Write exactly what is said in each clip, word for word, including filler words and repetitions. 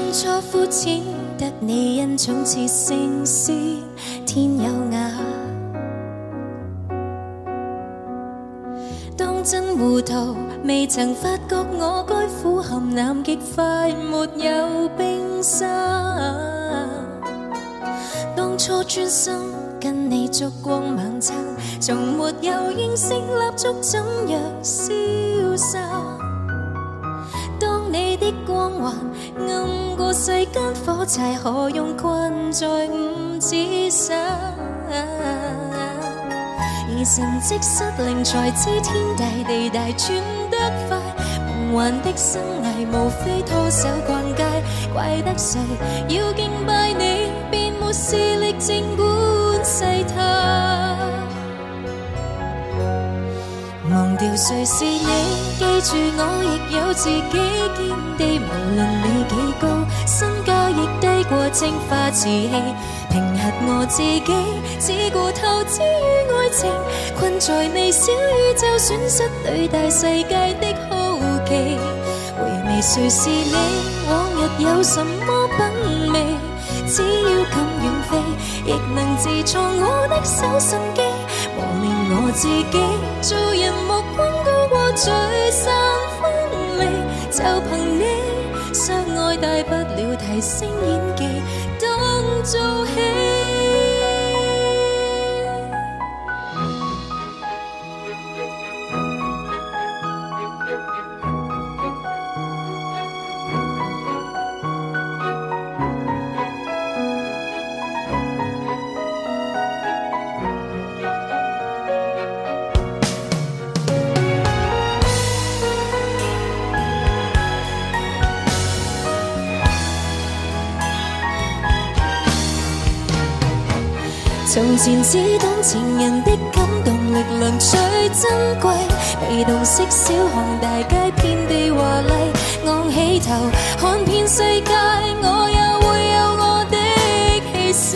初膚淺得你恩寵似聖詩天有雅。當真糊塗，未曾發覺我該苦含南極快沒有冰沙。當初專心跟你燭光晚餐，從沒有認識蠟燭怎樣消散。當你的光環暗過世間火柴，何用困在五指山？而成績失靈才知天大地大轉得快，夢幻的生涯無非拖手逛街，怪得誰要敬拜你，便沒視力靜觀世態。忘掉誰是你，記住我亦有自己見地，無論你幾高，身價亦低過青花瓷器。評核我自己，只顧投資於愛情，困在你小宇宙，損失對大世界的好奇。回味誰是你，往日有什麼品味，只要敢遠飛，亦能自創我的手神機。磨練我自己，做人目光高過聚散分離，就憑你相愛大不了提升演技當做戲。從前只懂情人的感動力量最珍貴，被動式小巷大街遍地華麗，昂起頭看遍世界，我也會有我的氣勢。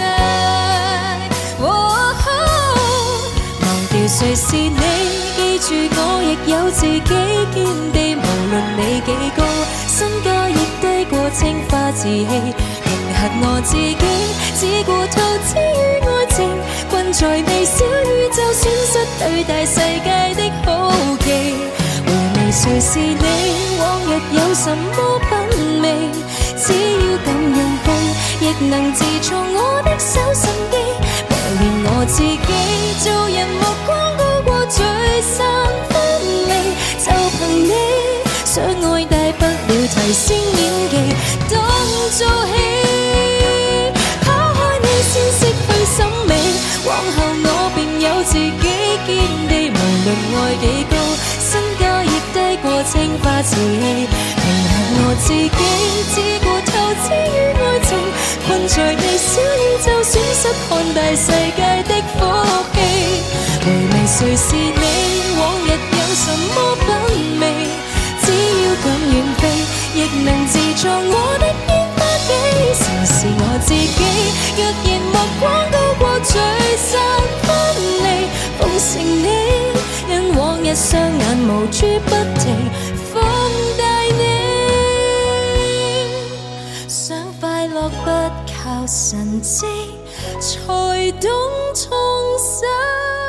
哦哦、忘掉誰是你，記住我亦有自己見地，無論你幾高，身價亦低過青花瓷器。評核我自己，只顧投資於愛情，困在你小宇宙，損失對大世界的好奇。回味誰是你，往日有什麼品味，只要敢用飛，亦能自創我的手神機。磨練我自己，做人目光高過聚散分離，就憑你相愛大不了提升演技當做戲。往後我便有自己見地，無論愛幾高，身價亦低過青花瓷器。平衡我自己，只顧投資於愛情，困在你小宇宙，損失看大世界的福氣。回味誰是你，往日有什麼品味，只要敢遠飛，亦能自創我的煙花機。曾是我自己，若然目光高過聚散分離，奉承你，因往日雙眼無處不停放大你。想快樂不靠神蹟，才懂創新。